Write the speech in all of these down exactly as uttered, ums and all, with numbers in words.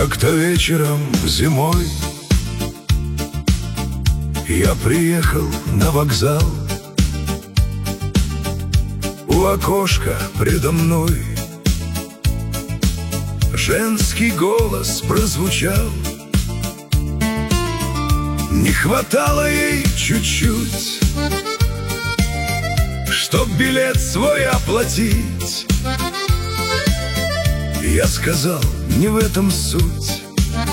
Как-то вечером зимой я приехал на вокзал. У окошка предо мной женский голос прозвучал. Не хватало ей чуть-чуть, чтоб билет свой оплатить. Я сказал, не в этом суть,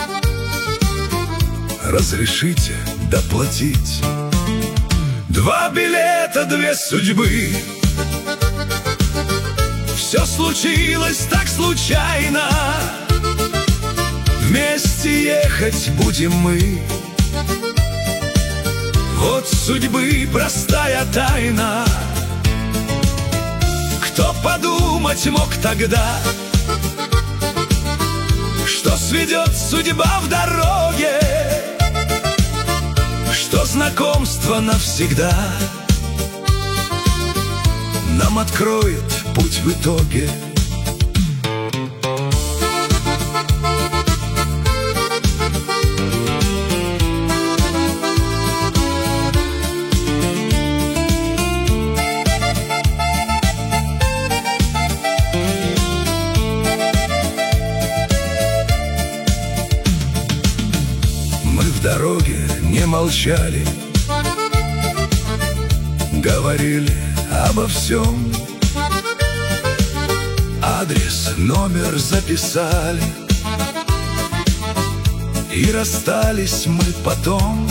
разрешите доплатить. Два билета, две судьбы, все случилось так случайно. Вместе ехать будем мы, вот судьбы простая тайна. Кто подумать мог тогда, что сведет судьба в дороге, что знакомство навсегда нам откроет путь в итоге. Мы в дороге не молчали, говорили обо всем. Адрес, номер записали, и расстались мы потом.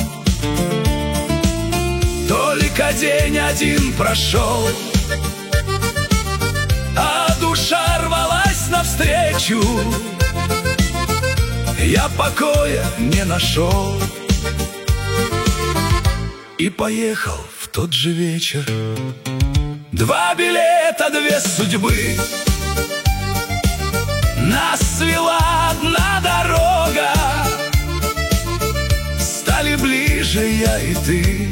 Только день один прошел, а душа рвалась навстречу. Я покоя не нашел и поехал в тот же вечер. Два билета, две судьбы, нас свела одна дорога. Стали ближе я и ты,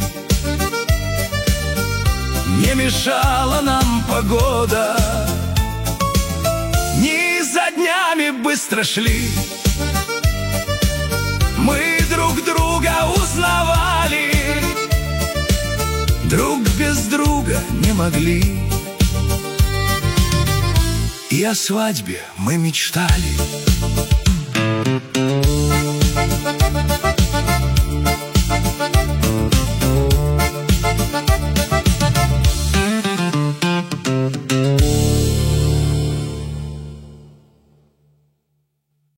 не мешала нам погода. Дни за днями быстро шли, мы друг друга узнавали, друг без друга не могли. И о свадьбе мы мечтали.